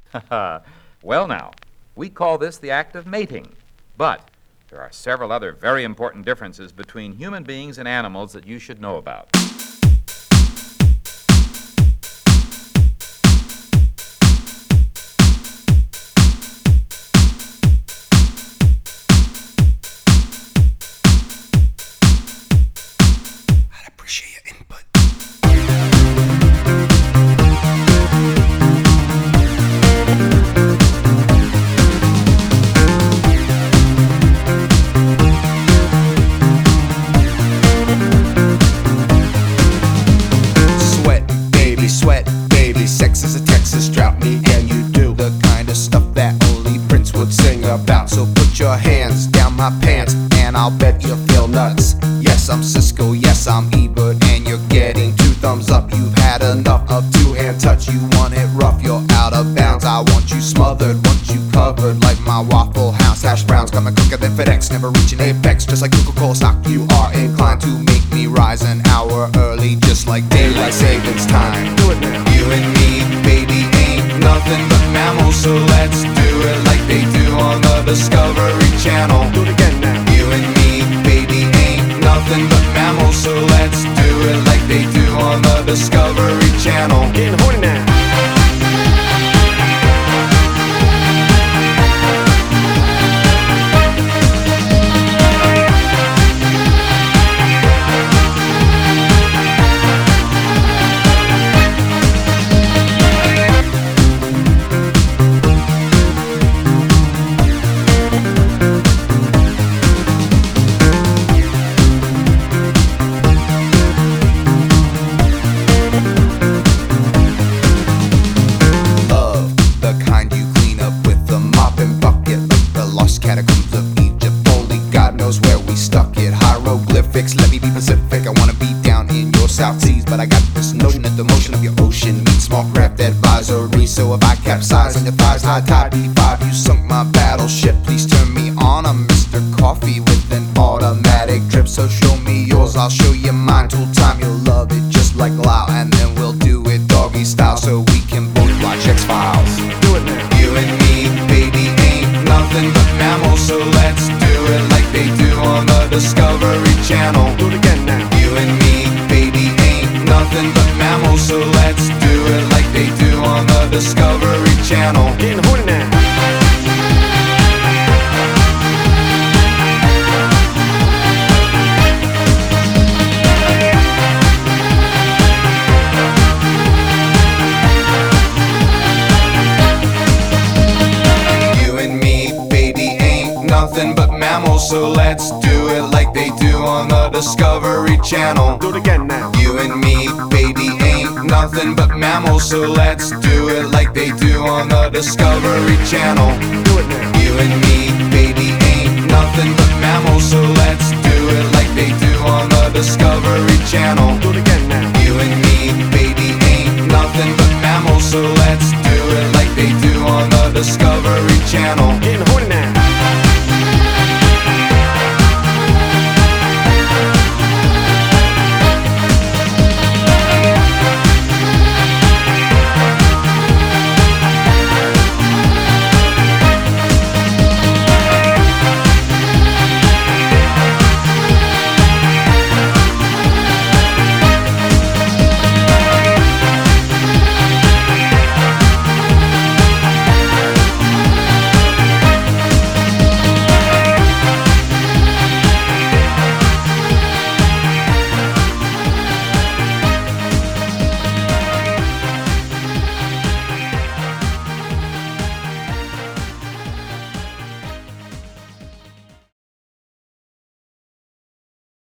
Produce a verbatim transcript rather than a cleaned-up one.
Well, now, we call this the act of mating, but there are several other very important differences between human beings and animals that you should know about. I'd appreciate your input. Sweat, baby, sex is a Texas drought. Me and you do the kind of stuff that only Prince would sing about. So put your hands down my pants and I'll bet you feel nuts. Yes, I'm Cisco, yes, I'm Ebert, and you're getting two thumbs up. You've had enough of two-hand touch. You want it rough, you're out of bounds. I want you smothered, want you covered like my Waffle House hash browns. Coming quicker than FedEx, never reaching apex. Just like Coca-Cola stock, you are inclined to make me rise an hour early, just like daylight savings time. Do it now. You and me, baby, ain't nothing but mammals, so let's do it like they do on the Discovery Channel. Do it again now. You and me, baby, ain't nothing but mammals, so let's do it like they do on the Discovery Channel. Getting horny now. Catacombs of Egypt, only God knows where we stuck it. Hieroglyphics, let me be Pacific. I wanna be down in your South Seas, but I got this notion that the motion of your ocean means small craft advisory. So if I capsize on your thighs, high tide B five, you sunk my battleship. Please turn me on. I'm Mister Coffee with an automatic drip. So show me yours, I'll show you mine. Tool time, you'll love it just like Lau, and then we'll do it doggy style so we can both watch X-Files. Do it now. You and me, baby, ain't nothing but mammals, so let's do it like they do on the Discovery Channel. Do it again now. You and me, baby, ain't nothing but mammals, so let's do it like they do on the Discovery Channel. Getting horny now. Nothing but mammals, so let's do it like they do on the Discovery Channel. Do it again now. You and me, baby, ain't nothing but mammals, so let's do it like they do on the Discovery Channel. Do it now. You and me, baby, ain't nothing but mammals, so let's do it like they do on the Discovery Channel. Do it again now. You and me, baby, ain't nothing but mammals, so let's do it like they do on the Discovery Channel. Getting horny.